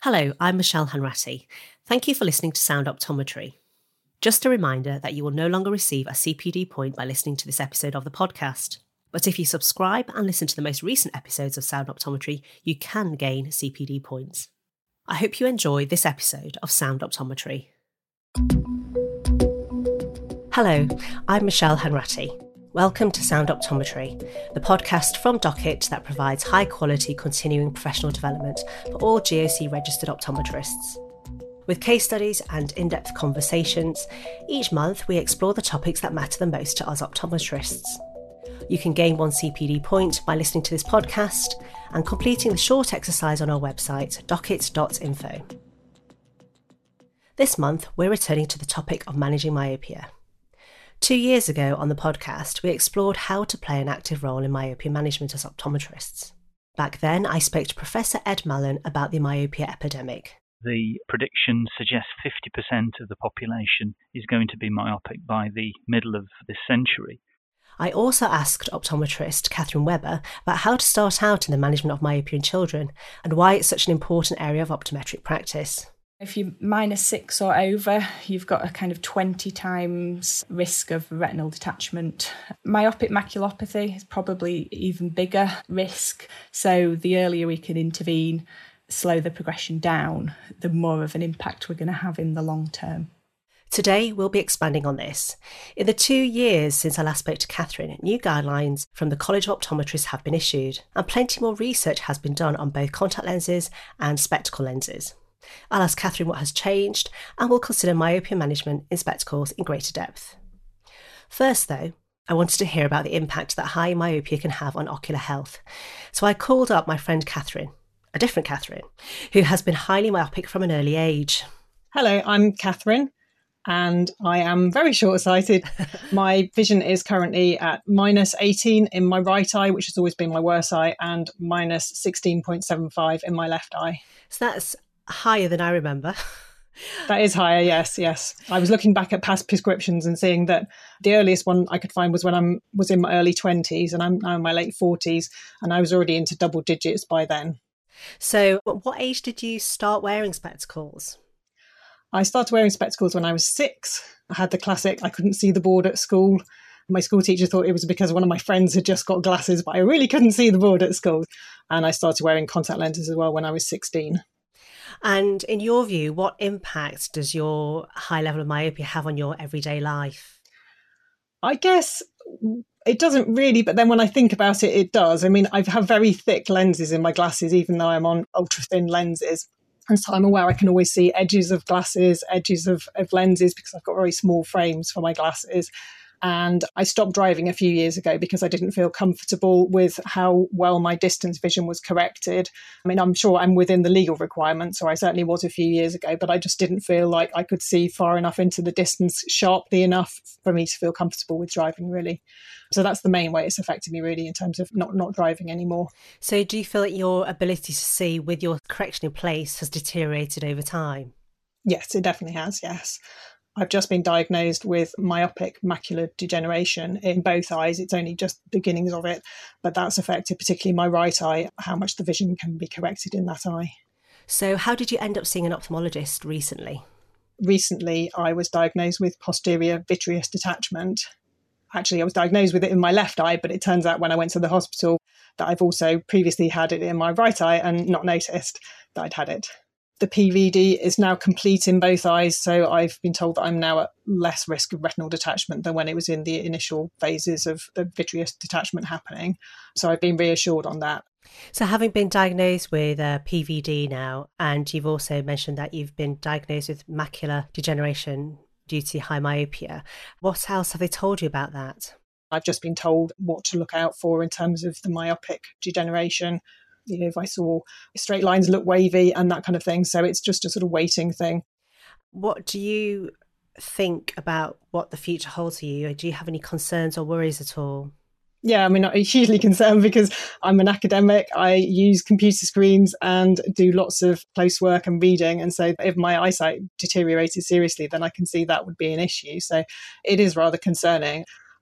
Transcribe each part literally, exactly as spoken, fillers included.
Hello, I'm Michelle Hanratty. Thank you for listening to Sound Optometry. Just a reminder that you will no longer receive a C P D point by listening to this episode of the podcast. But if you subscribe and listen to the most recent episodes of Sound Optometry, you can gain C P D points. I hope you enjoy this episode of Sound Optometry. Hello, I'm Michelle Hanratty. Welcome to Sound Optometry, the podcast from Docket that provides high-quality continuing professional development for all G O C registered optometrists. With case studies and in-depth conversations, each month we explore the topics that matter the most to us optometrists. You can gain one C P D point by listening to this podcast and completing the short exercise on our website, docket dot info. This month, we're returning to the topic of managing myopia. Two years ago on the podcast, we explored how to play an active role in myopia management as optometrists. Back then, I spoke to Professor Ed Mallon about the myopia epidemic. The prediction suggests fifty percent of the population is going to be myopic by the middle of this century. I also asked optometrist Catherine Webber about how to start out in the management of myopia in children and why it's such an important area of optometric practice. If you're minus six or over, you've got a kind of twenty times risk of retinal detachment. Myopic maculopathy is probably even bigger risk. So the earlier we can intervene, slow the progression down, the more of an impact we're going to have in the long term. Today, we'll be expanding on this. In the two years since I last spoke to Catherine, new guidelines from the College of Optometrists have been issued, and plenty more research has been done on both contact lenses and spectacle lenses. I'll ask Catherine what has changed, and we'll consider myopia management in spectacles in greater depth. First, though, I wanted to hear about the impact that high myopia can have on ocular health. So I called up my friend Catherine, a different Catherine, who has been highly myopic from an early age. Hello, I'm Catherine, and I am very short-sighted. My vision is currently at minus eighteen in my right eye, which has always been my worst eye, and minus sixteen point seven five in my left eye. So that's higher than I remember. That is higher, yes, yes. I was looking back at past prescriptions and seeing that the earliest one I could find was when I was in my early twenties, and I'm now in my late forties, and I was already into double digits by then. So what age did you start wearing spectacles? I started wearing spectacles when I was six. I had the classic, I couldn't see the board at school. My school teacher thought it was because one of my friends had just got glasses, but I really couldn't see the board at school. And I started wearing contact lenses as well when I was sixteen. And in your view, what impact does your high level of myopia have on your everyday life? I guess it doesn't really, but then when I think about it, it does. I mean, I have very thick lenses in my glasses, even though I'm on ultra thin lenses. And so I'm aware I can always see edges of glasses, edges of, of lenses, because I've got very small frames for my glasses. And I stopped driving a few years ago because I didn't feel comfortable with how well my distance vision was corrected. I mean, I'm sure I'm within the legal requirements, or I certainly was a few years ago, but I just didn't feel like I could see far enough into the distance sharply enough for me to feel comfortable with driving, really. So that's the main way it's affected me, really, in terms of not, not driving anymore. So do you feel that your ability to see with your correction in place has deteriorated over time? Yes, it definitely has, yes. I've just been diagnosed with myopic macular degeneration in both eyes. It's only just beginnings of it, but that's affected particularly my right eye, how much the vision can be corrected in that eye. So how did you end up seeing an ophthalmologist recently? Recently, I was diagnosed with posterior vitreous detachment. Actually, I was diagnosed with it in my left eye, but it turns out when I went to the hospital that I've also previously had it in my right eye and not noticed that I'd had it. The P V D is now complete in both eyes, so I've been told that I'm now at less risk of retinal detachment than when it was in the initial phases of the vitreous detachment happening. So I've been reassured on that. So having been diagnosed with uh, P V D now, and you've also mentioned that you've been diagnosed with macular degeneration due to high myopia, what else have they told you about that? I've just been told what to look out for in terms of the myopic degeneration. You know, if I saw straight lines look wavy and that kind of thing. So it's just a sort of waiting thing. What do you think about what the future holds for you? Do you have any concerns or worries at all? Yeah, I mean, I'm hugely concerned because I'm an academic. I use computer screens and do lots of close work and reading. And so if my eyesight deteriorated seriously, then I can see that would be an issue. So it is rather concerning.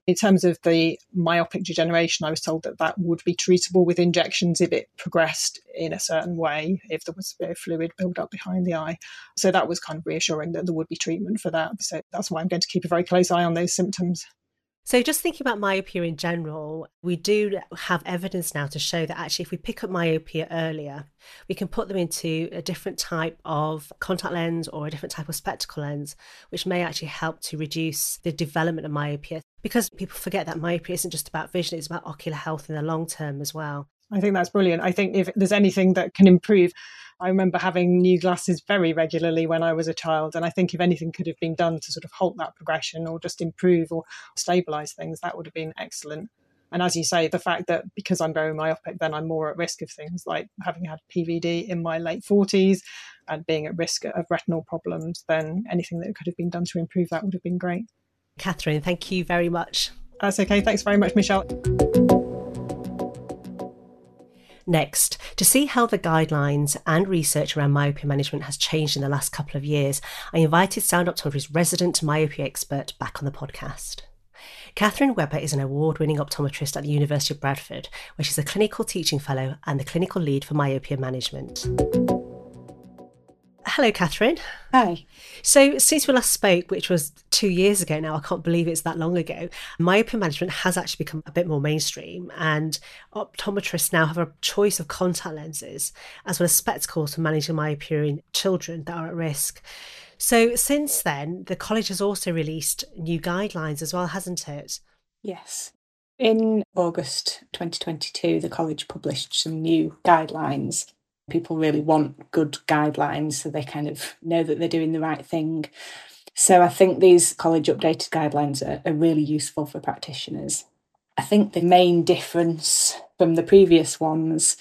In terms of the myopic degeneration, I was told that that would be treatable with injections if it progressed in a certain way, if there was a bit of fluid build up behind the eye. So that was kind of reassuring that there would be treatment for that. So that's why I'm going to keep a very close eye on those symptoms. So just thinking about myopia in general, we do have evidence now to show that actually if we pick up myopia earlier, we can put them into a different type of contact lens or a different type of spectacle lens, which may actually help to reduce the development of myopia. Because people forget that myopia isn't just about vision, it's about ocular health in the long term as well. I think that's brilliant. I think if there's anything that can improve, I remember having new glasses very regularly when I was a child. And I think if anything could have been done to sort of halt that progression or just improve or stabilise things, that would have been excellent. And as you say, the fact that because I'm very myopic, then I'm more at risk of things like having had P V D in my late forties and being at risk of retinal problems, then anything that could have been done to improve that would have been great. Catherine, thank you very much. That's okay. Thanks very much, Michelle. Next, to see how the guidelines and research around myopia management has changed in the last couple of years, I invited Sound Optometry's resident myopia expert back on the podcast. Catherine Webber is an award-winning optometrist at the University of Bradford, where she's a clinical teaching fellow and the clinical lead for myopia management. Hello, Catherine. Hi. So since we last spoke, which was two years ago now, I can't believe it's that long ago, myopia management has actually become a bit more mainstream, and optometrists now have a choice of contact lenses as well as spectacles for managing myopia in children that are at risk. So since then, the college has also released new guidelines as well, hasn't it? Yes. In August twenty twenty-two, the college published some new guidelines. People really want good guidelines so they kind of know that they're doing the right thing. So I think these college updated guidelines are, are really useful for practitioners. I think the main difference from the previous ones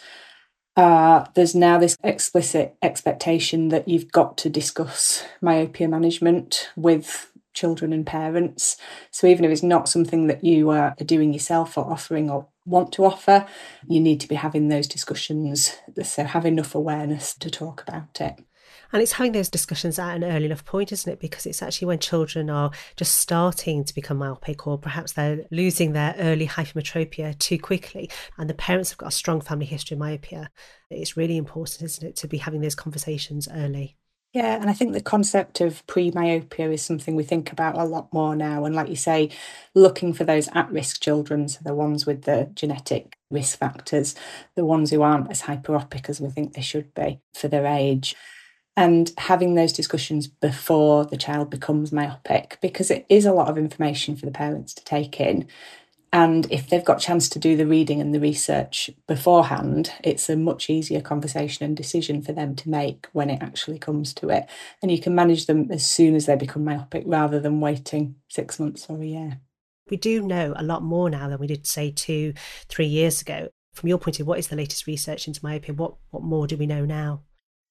are there's now this explicit expectation that you've got to discuss myopia management with children and parents. So even if it's not something that you are doing yourself or offering or want to offer, you need to be having those discussions. So have enough awareness to talk about it. And it's having those discussions at an early enough point, isn't it? Because it's actually when children are just starting to become myopic, or perhaps they're losing their early hypermetropia too quickly, and the parents have got a strong family history of myopia. It's really important, isn't it, to be having those conversations early. Yeah, and I think the concept of pre-myopia is something we think about a lot more now. And like you say, looking for those at-risk children, so the ones with the genetic risk factors, the ones who aren't as hyperopic as we think they should be for their age. And having those discussions before the child becomes myopic, because it is a lot of information for the parents to take in. And if they've got a chance to do the reading and the research beforehand, it's a much easier conversation and decision for them to make when it actually comes to it. And you can manage them as soon as they become myopic rather than waiting six months or a year. We do know a lot more now than we did, say, two, three years ago. From your point of view, what is the latest research into myopia? What, what more do we know now?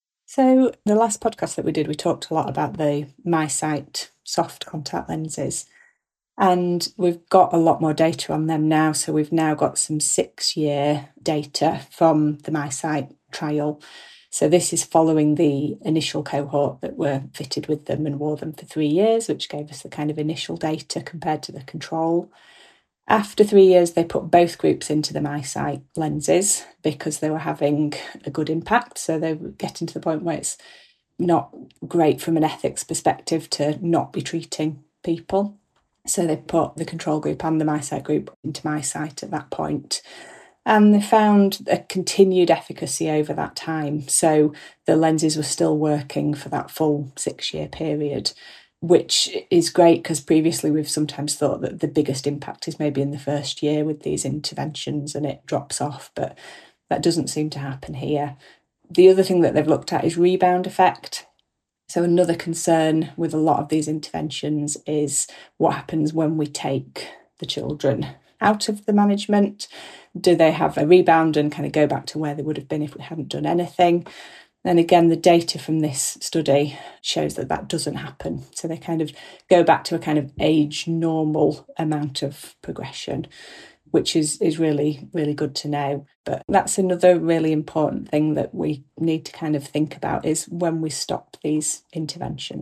So the last podcast that we did, we talked a lot about the MiSight soft contact lenses. And we've got a lot more data on them now. So we've now got some six-year data from the MiSight trial. So this is following the initial cohort that were fitted with them and wore them for three years, which gave us the kind of initial data compared to the control. After three years, they put both groups into the MiSight lenses because they were having a good impact. So they were getting to the point where it's not great from an ethics perspective to not be treating people. So they put the control group and the MiSight group into MiSight at that point. And they found a continued efficacy over that time. So the lenses were still working for that full six-year period, which is great because previously we've sometimes thought that the biggest impact is maybe in the first year with these interventions and it drops off, but that doesn't seem to happen here. The other thing that they've looked at is rebound effect. So another concern with a lot of these interventions is what happens when we take the children out of the management. Do they have a rebound and kind of go back to where they would have been if we hadn't done anything? And again, the data from this study shows that that doesn't happen. So they kind of go back to a kind of age normal amount of progression, which is, is really, really good to know. But that's another really important thing that we need to kind of think about is when we stop these interventions.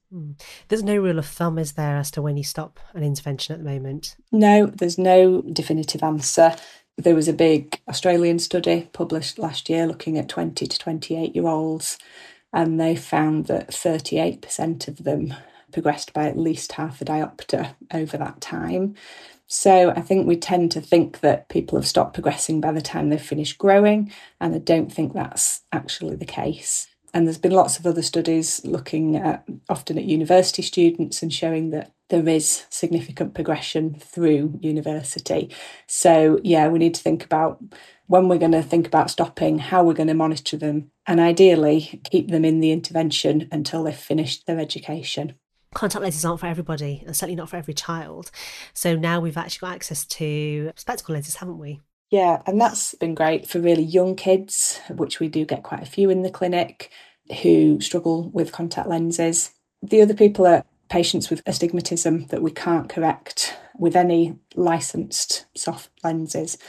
Mm. There's no rule of thumb, is there, as to when you stop an intervention at the moment? No, there's no definitive answer. There was a big Australian study published last year looking at twenty to twenty-eight year olds, and they found that thirty-eight percent of them progressed by at least half a diopter over that time. So I think we tend to think that people have stopped progressing by the time they've finished growing, and I don't think that's actually the case. And there's been lots of other studies looking at, often at university students, and showing that there is significant progression through university. So yeah, we need to think about when we're going to think about stopping, how we're going to monitor them, and ideally keep them in the intervention until they've finished their education. Contact lenses aren't for everybody, and certainly not for every child. So now we've actually got access to spectacle lenses, haven't we? Yeah, and that's been great for really young kids, which we do get quite a few in the clinic, who struggle with contact lenses. The other people are patients with astigmatism that we can't correct with any licensed soft lenses.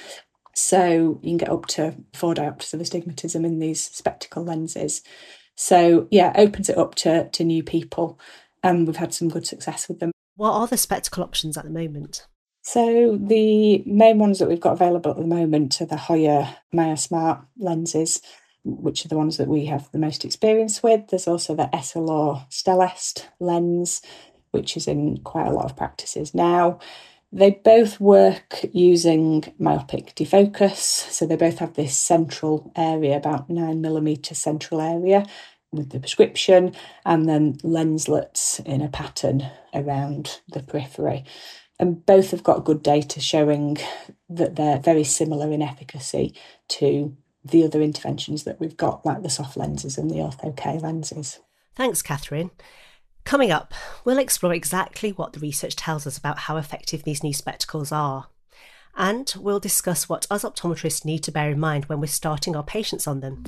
So you can get up to four diopters of astigmatism in these spectacle lenses. So yeah, it opens it up to, to new people, and we've had some good success with them. What are the spectacle options at the moment? So the main ones that we've got available at the moment are the Hoya MyoSmart lenses, which are the ones that we have the most experience with. There's also the Essilor Stellest lens, which is in quite a lot of practices now. They both work using myopic defocus, so they both have this central area, about nine millimetre central area with the prescription, and then lenslets in a pattern around the periphery. And both have got good data showing that they're very similar in efficacy to the other interventions that we've got, like the soft lenses and the Ortho-K lenses. Thanks, Catherine. Coming up, we'll explore exactly what the research tells us about how effective these new spectacles are. And we'll discuss what us optometrists need to bear in mind when we're starting our patients on them.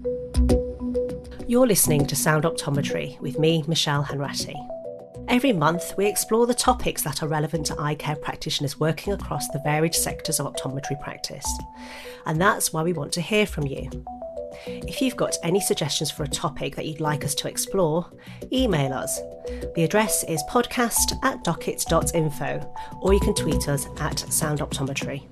You're listening to Sound Optometry with me, Michelle Hanratty. Every month, we explore the topics that are relevant to eye care practitioners working across the varied sectors of optometry practice. And that's why we want to hear from you. If you've got any suggestions for a topic that you'd like us to explore, email us. The address is podcast at docket dot info, or you can tweet us at Sound Optometry.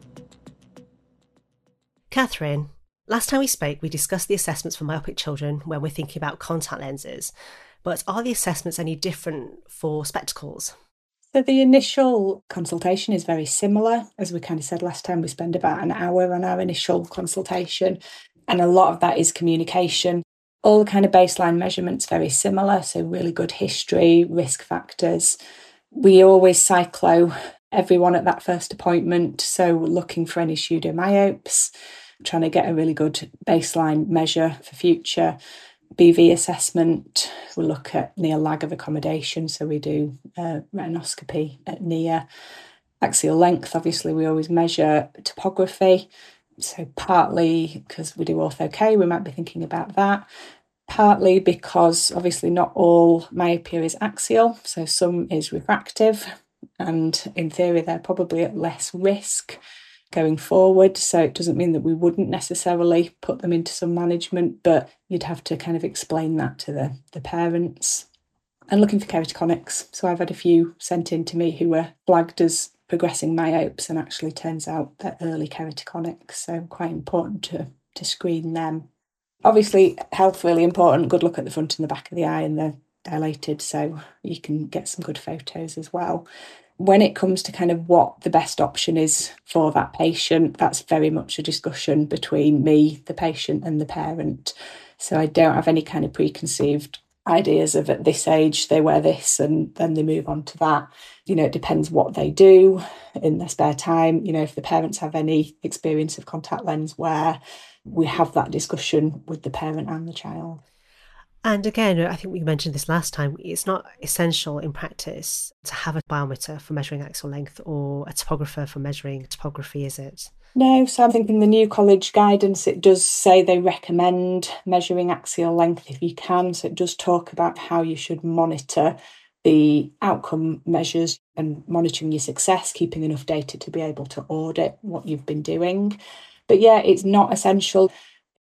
Catherine, last time we spoke, we discussed the assessments for myopic children when we're thinking about contact lenses. But are the assessments any different for spectacles? So the initial consultation is very similar. As we kind of said last time, we spend about an hour on our initial consultation, and a lot of that is communication. All the kind of baseline measurements very similar, so really good history, risk factors. We always cyclo everyone at that first appointment, so looking for any pseudomyopes, trying to get a really good baseline measure for future. B V assessment, we look at near lag of accommodation, so we do uh, retinoscopy at near. Axial length, obviously we always measure topography, so partly because we do Ortho-K, we might be thinking about that. Partly because obviously not all myopia is axial, so some is refractive, and in theory they're probably at less risk going forward, so it doesn't mean that we wouldn't necessarily put them into some management, but you'd have to kind of explain that to the, the parents. And looking for keratoconics, so I've had a few sent in to me who were flagged as progressing myopes, and actually turns out they're early keratoconics, so quite important to, to screen them. Obviously health really important, good look at the front and the back of the eye, and they're dilated, so you can get some good photos as well. When it comes to kind of what the best option is for that patient, that's very much a discussion between me, the patient, and the parent. So I don't have any kind of preconceived ideas of at this age they wear this and then they move on to that. You know, it depends what they do in their spare time. You know, if the parents have any experience of contact lens wear, we have that discussion with the parent and the child. And again, I think we mentioned this last time, it's not essential in practice to have a biometer for measuring axial length or a topographer for measuring topography, is it? No, so I think in the new college guidance, it does say they recommend measuring axial length if you can. So it does talk about how you should monitor the outcome measures and monitoring your success, keeping enough data to be able to audit what you've been doing. But yeah, it's not essential.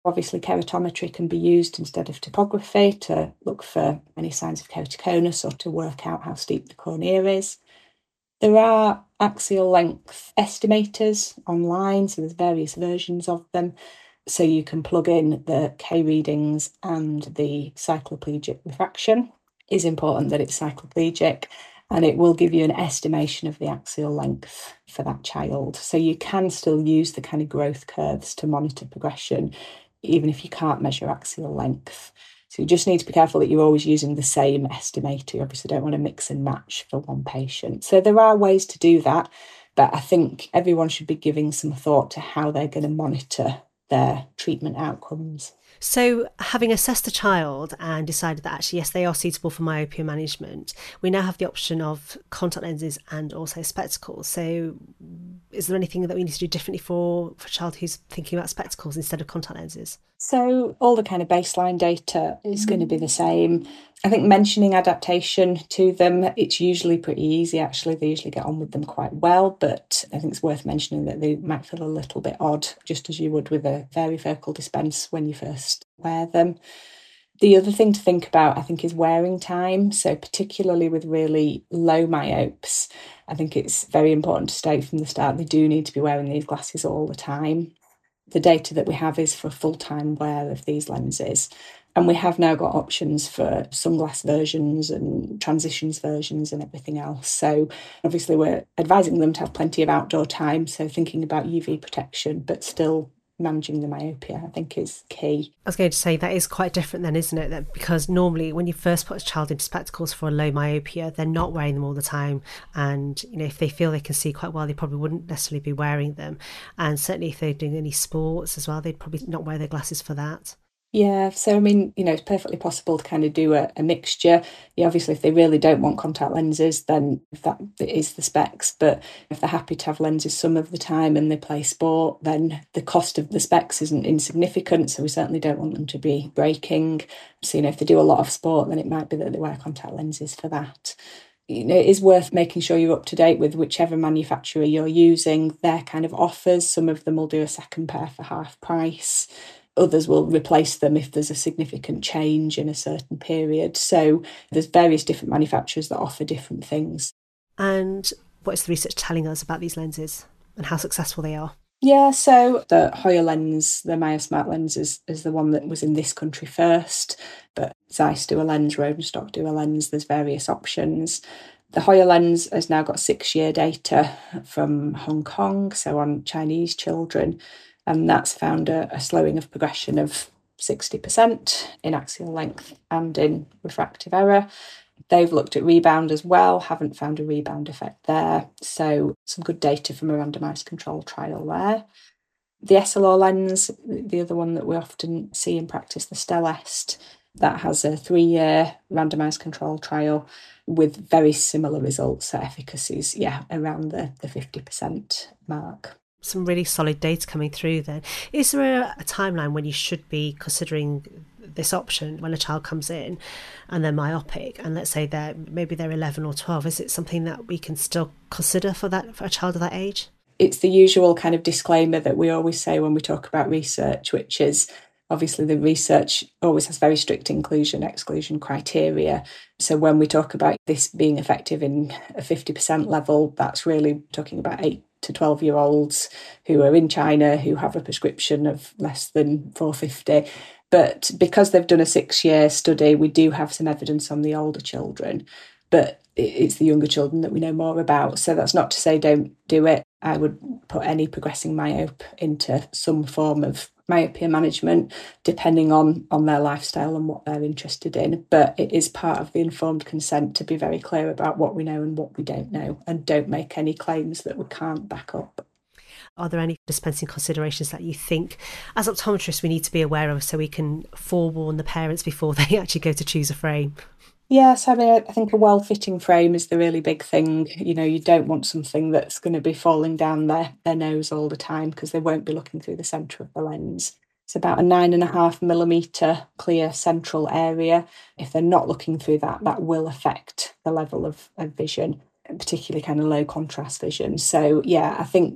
Obviously, keratometry can be used instead of topography to look for any signs of keratoconus or to work out how steep the cornea is. There are axial length estimators online, so there's various versions of them. So you can plug in the K readings and the cycloplegic refraction. It is important that it's cycloplegic, and it will give you an estimation of the axial length for that child. So you can still use the kind of growth curves to monitor progression, even if you can't measure axial length. So you just need to be careful that you're always using the same estimator. You obviously don't want to mix and match for one patient. So there are ways to do that, but I think everyone should be giving some thought to how they're going to monitor their treatment outcomes. So having assessed the child and decided that actually, yes, they are suitable for myopia management, we now have the option of contact lenses and also spectacles. So is there anything that we need to do differently for, for a child who's thinking about spectacles instead of contact lenses? So all the kind of baseline data is going to be the same. I think mentioning adaptation to them, it's usually pretty easy, actually. They usually get on with them quite well, but I think it's worth mentioning that they might feel a little bit odd, just as you would with a varifocal dispense when you first wear them. The other thing to think about, I think, is wearing time. So particularly with really low myopes, I think it's very important to state from the start they do need to be wearing these glasses all the time. The data that we have is for full-time wear of these lenses. And we have now got options for sunglass versions and transitions versions and everything else. So obviously we're advising them to have plenty of outdoor time. So thinking about U V protection, but still managing the myopia, I think, is key. I was going to say that is quite different then, isn't it? That because normally when you first put a child into spectacles for a low myopia, they're not wearing them all the time. And, you know, if they feel they can see quite well, they probably wouldn't necessarily be wearing them. And certainly if they're doing any sports as well, they'd probably not wear their glasses for that. Yeah, so I mean, you know, it's perfectly possible to kind of do a, a mixture. Yeah, obviously, if they really don't want contact lenses, then that is the specs. But if they're happy to have lenses some of the time and they play sport, then the cost of the specs isn't insignificant. So we certainly don't want them to be breaking. So, you know, if they do a lot of sport, then it might be that they wear contact lenses for that. You know, it is worth making sure you're up to date with whichever manufacturer you're using, their kind of offers. Some of them will do a second pair for half price. Others will replace them if there's a significant change in a certain period. So there's various different manufacturers that offer different things. And what is the research telling us about these lenses and how successful they are? Yeah, so the Hoya lens, the MyoSmart lens, is, is the one that was in this country first, but Zeiss do a lens, Rodenstock do a lens, there's various options. The Hoya lens has now got six-year data from Hong Kong, so on Chinese children, and that's found a, a slowing of progression of sixty percent in axial length and in refractive error. They've looked at rebound as well, haven't found a rebound effect there. So some good data from a randomised control trial there. The S L R lens, the other one that we often see in practice, the Stellest, that has a three-year randomised control trial with very similar results. So efficacies, yeah, around the, the fifty percent mark. Some really solid data coming through then. Is there a, a timeline when you should be considering this option when a child comes in and they're myopic and let's say they're maybe they're eleven or twelve? Is it something that we can still consider for that for a child of that age? It's the usual kind of disclaimer that we always say when we talk about research, which is obviously the research always has very strict inclusion exclusion criteria. So when we talk about this being effective in a fifty percent level, that's really talking about eight to twelve year olds who are in China who have a prescription of less than four hundred fifty. But because they've done a six-year study, we do have some evidence on the older children, but it's the younger children that we know more about. So that's not to say don't do it. I would put any progressing myope into some form of myopia management, depending on, on their lifestyle and what they're interested in. But it is part of the informed consent to be very clear about what we know and what we don't know, and don't make any claims that we can't back up. Are there any dispensing considerations that you think, as optometrists, we need to be aware of so we can forewarn the parents before they actually go to choose a frame? Yes, I mean, I think a well-fitting frame is the really big thing. You know, you don't want something that's going to be falling down their, their nose all the time because they won't be looking through the centre of the lens. It's about a nine and a half millimetre clear central area. If they're not looking through that, that will affect the level of, of vision, particularly kind of low contrast vision. So, yeah, I think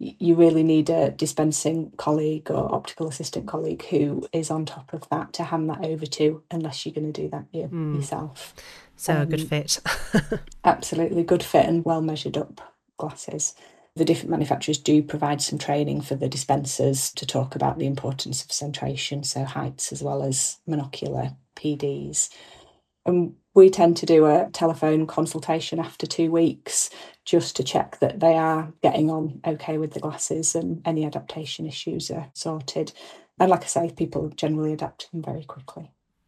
you really need a dispensing colleague or optical assistant colleague who is on top of that to hand that over to, unless you're going to do that you, mm. yourself. So um, a good fit. Absolutely, good fit and well measured up glasses. The different manufacturers do provide some training for the dispensers to talk about the importance of centration, so heights as well as monocular P Ds. And we tend to do a telephone consultation after two weeks just to check that they are getting on okay with the glasses and any adaptation issues are sorted. And like I say, people generally adapt to them very quickly.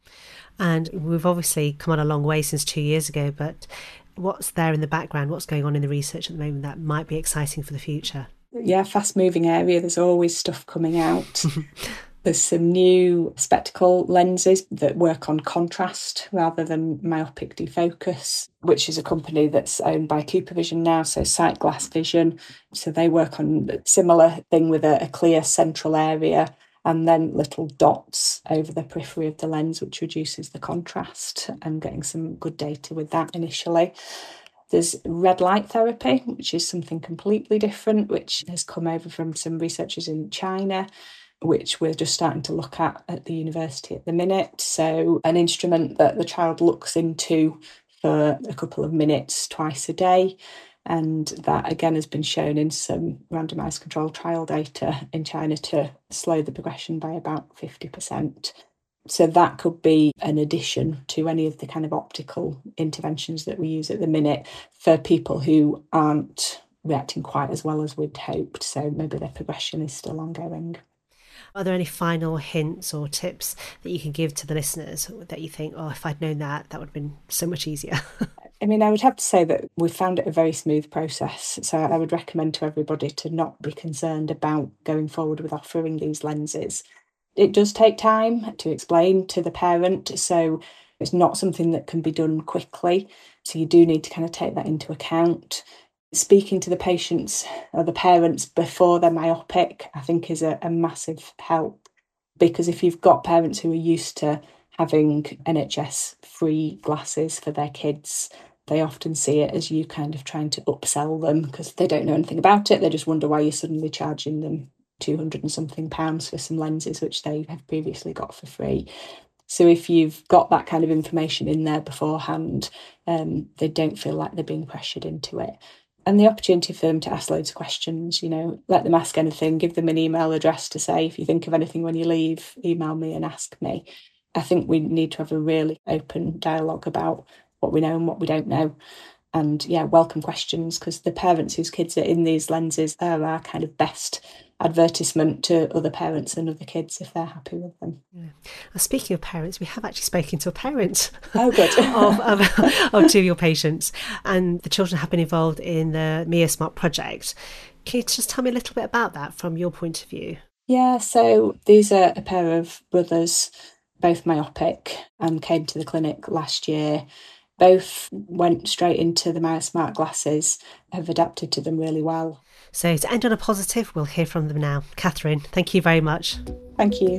And we've obviously come on a long way since two years ago, but what's there in the background? What's going on in the research at the moment that might be exciting for the future? Yeah, fast-moving area. There's always stuff coming out. There's some new spectacle lenses that work on contrast rather than myopic defocus, which is a company that's owned by Cooper Vision now, so Sightglass Vision. So they work on a similar thing with a, a clear central area and then little dots over the periphery of the lens, which reduces the contrast, and getting some good data with that initially. There's red light therapy, which is something completely different, which has come over from some researchers in China, which we're just starting to look at at the university at the minute. So an instrument that the child looks into for a couple of minutes twice a day. And that, again, has been shown in some randomised controlled trial data in China to slow the progression by about fifty percent. So that could be an addition to any of the kind of optical interventions that we use at the minute for people who aren't reacting quite as well as we'd hoped. So maybe their progression is still ongoing. Are there any final hints or tips that you can give to the listeners that you think, oh, if I'd known that, that would have been so much easier? I mean, I would have to say that we found it a very smooth process. So I would recommend to everybody to not be concerned about going forward with offering these lenses. It does take time to explain to the parent, so it's not something that can be done quickly. So you do need to kind of take that into account. Speaking to the patients or the parents before they're myopic, I think is a, a massive help, because if you've got parents who are used to having N H S-free glasses for their kids, they often see it as you kind of trying to upsell them because they don't know anything about it. They just wonder why you're suddenly charging them two hundred and something pounds for some lenses which they have previously got for free. So if you've got that kind of information in there beforehand, um, they don't feel like they're being pressured into it. And the opportunity for them to ask loads of questions, you know, let them ask anything, give them an email address to say, if you think of anything when you leave, email me and ask me. I think we need to have a really open dialogue about what we know and what we don't know. And yeah, welcome questions, because the parents whose kids are in these lenses are our kind of best advertisement to other parents and other kids if they're happy with them. Yeah. Well, speaking of parents, we have actually spoken to a parent oh, good. of, of, of two of your patients, and the children have been involved in the Mia Smart project. Can you just tell me a little bit about that from your point of view? Yeah, so these are a pair of brothers, both myopic, and came to the clinic last year. Both went straight into the Mia Smart glasses, have adapted to them really well. So to end on a positive, we'll hear from them now. Catherine, thank you very much. Thank you.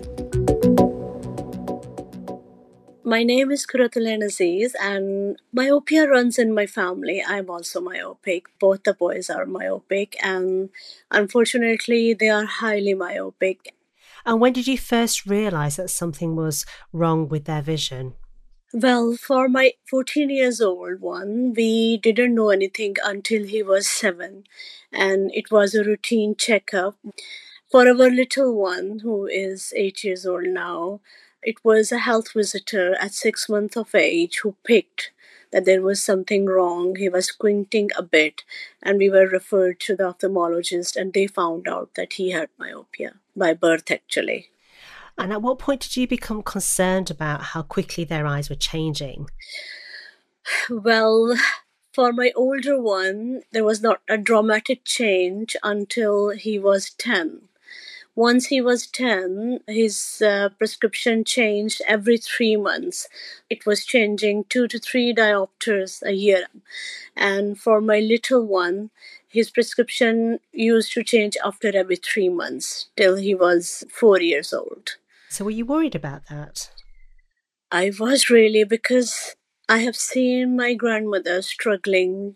My name is Kuratulain Aziz, and myopia runs in my family. I'm also myopic. Both the boys are myopic, and unfortunately, they are highly myopic. And when did you first realise that something was wrong with their vision? Well, for my fourteen years old one, we didn't know anything until he was seven, and it was a routine checkup. For our little one, who is eight years old now, it was a health visitor at six months of age who picked that there was something wrong. He was squinting a bit, and we were referred to the ophthalmologist, and they found out that he had myopia by birth, actually. And at what point did you become concerned about how quickly their eyes were changing? Well, for my older one, there was not a dramatic change until he was ten. Once he was ten, his uh, prescription changed every three months. It was changing two to three diopters a year. And for my little one, his prescription used to change after every three months till he was four years old. So were you worried about that? I was really, because I have seen my grandmother struggling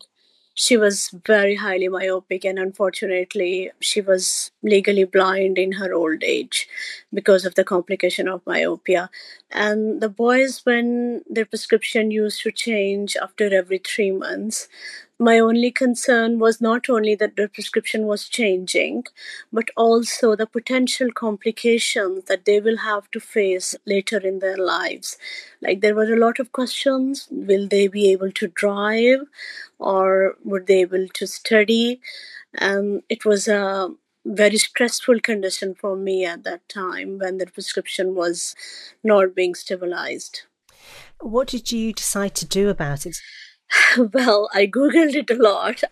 She was very highly myopic, and unfortunately, she was legally blind in her old age because of the complication of myopia. And the boys, when their prescription used to change after every three months, my only concern was not only that the prescription was changing, but also the potential complications that they will have to face later in their lives. Like, there were a lot of questions. Will they be able to drive, or would they be able to study? And it was a very stressful condition for me at that time when the prescription was not being stabilized. What did you decide to do about it? Well, I Googled it a lot.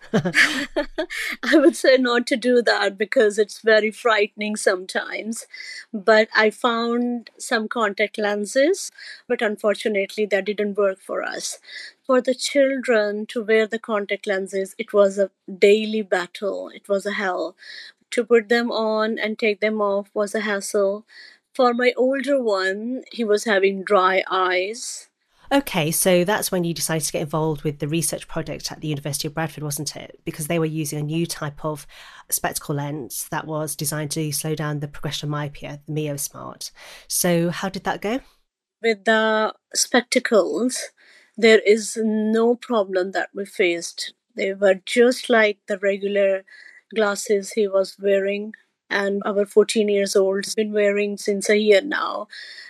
I would say not to do that because it's very frightening sometimes. But I found some contact lenses, but unfortunately that didn't work for us. For the children to wear the contact lenses, it was a daily battle. It was a hell. To put them on and take them off was a hassle. For my older one, he was having dry eyes. Okay, so that's when you decided to get involved with the research project at the University of Bradford, wasn't it? Because they were using a new type of spectacle lens that was designed to slow down the progression of myopia, the MioSmart. So how did that go? With the spectacles, there is no problem that we faced. They were just like the regular glasses he was wearing, and our fourteen years old has been wearing since a year now.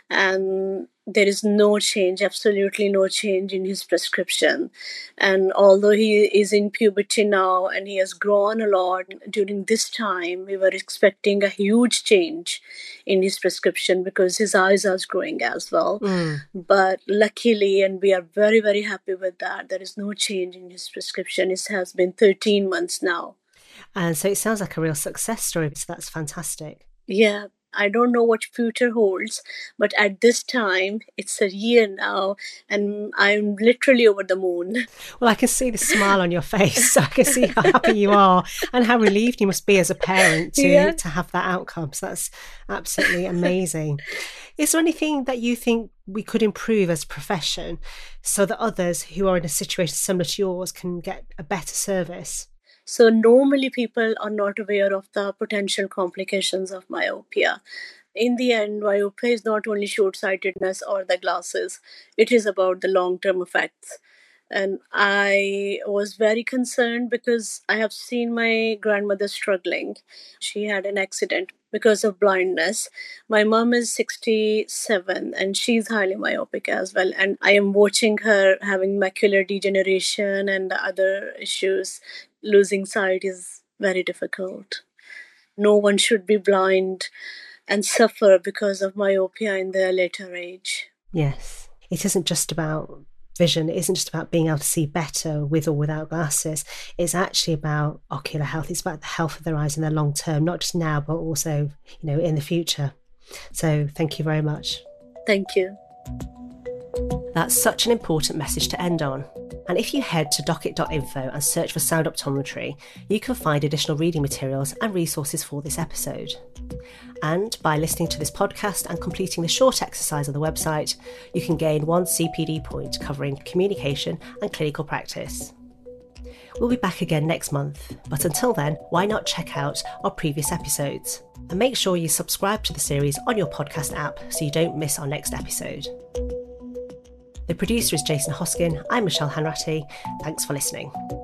And there is no change, absolutely no change in his prescription. And although he is in puberty now and he has grown a lot, during this time we were expecting a huge change in his prescription because his eyes are growing as well. Mm. But luckily, and we are very, very happy with that, there is no change in his prescription. It has been thirteen months now. And so it sounds like a real success story, so that's fantastic. Yeah. I don't know what future holds, but at this time, it's a year now, and I'm literally over the moon. Well, I can see the smile on your face, so I can see how happy you are and how relieved you must be as a parent to, yeah. to have that outcome. So that's absolutely amazing. Is there anything that you think we could improve as a profession so that others who are in a situation similar to yours can get a better service? So normally people are not aware of the potential complications of myopia. In the end, myopia is not only short-sightedness or the glasses, it is about the long-term effects. And I was very concerned because I have seen my grandmother struggling. She had an accident because of blindness. My mom is sixty-seven and she's highly myopic as well. And I am watching her having macular degeneration and the other issues. Losing sight is very difficult. No one should be blind and suffer because of myopia in their later age. Yes, it isn't just about vision. It isn't just about being able to see better with or without glasses. It's actually about ocular health. It's about the health of their eyes in the long term, not just now, but also, you know, in the future. So thank you very much. Thank you. That's such an important message to end on. And if you head to docket dot info and search for Sound Optometry, you can find additional reading materials and resources for this episode. And by listening to this podcast and completing the short exercise on the website, you can gain one C P D point covering communication and clinical practice. We'll be back again next month, but until then, why not check out our previous episodes? And make sure you subscribe to the series on your podcast app so you don't miss our next episode. The producer is Jason Hoskin. I'm Michelle Hanratty. Thanks for listening.